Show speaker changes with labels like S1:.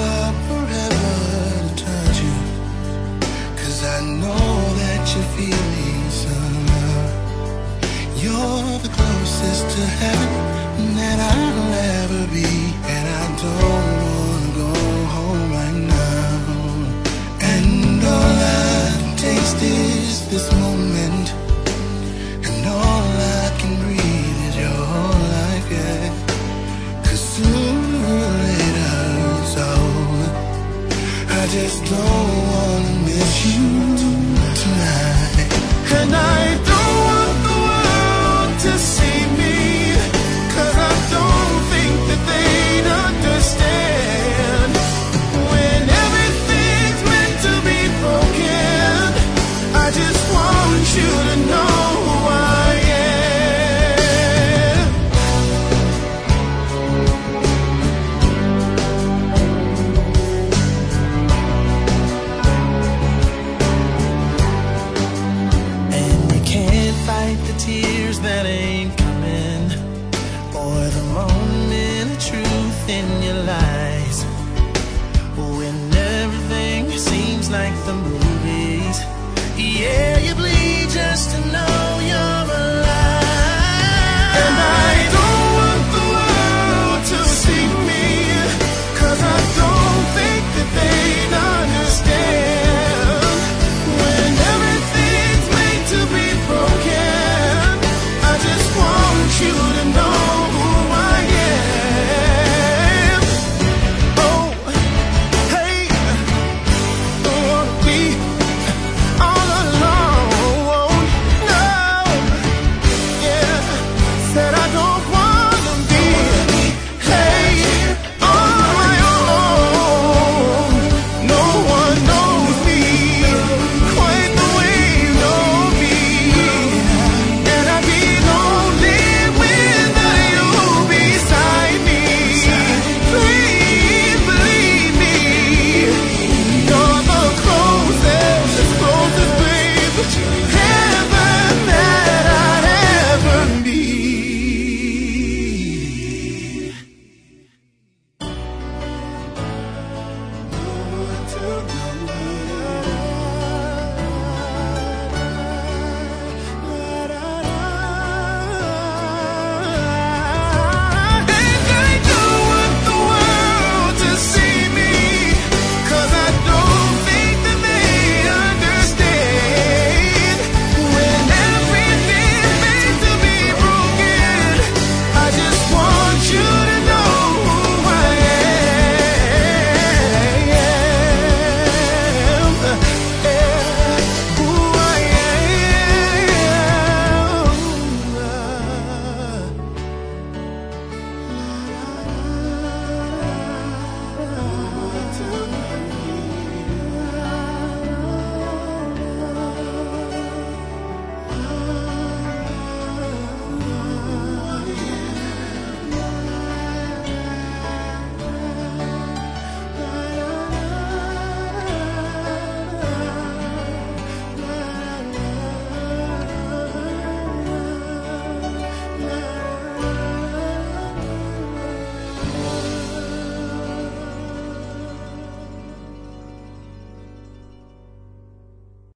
S1: up forever to touch you, 'cause I know that you feel me somehow. You're the closest to heaven that I'll ever be, and I don't wanna go home right now. And all I taste is this moment, and all I can breathe is your life, yeah. 'Cause sooner or later it's over. I just don't wanna miss you.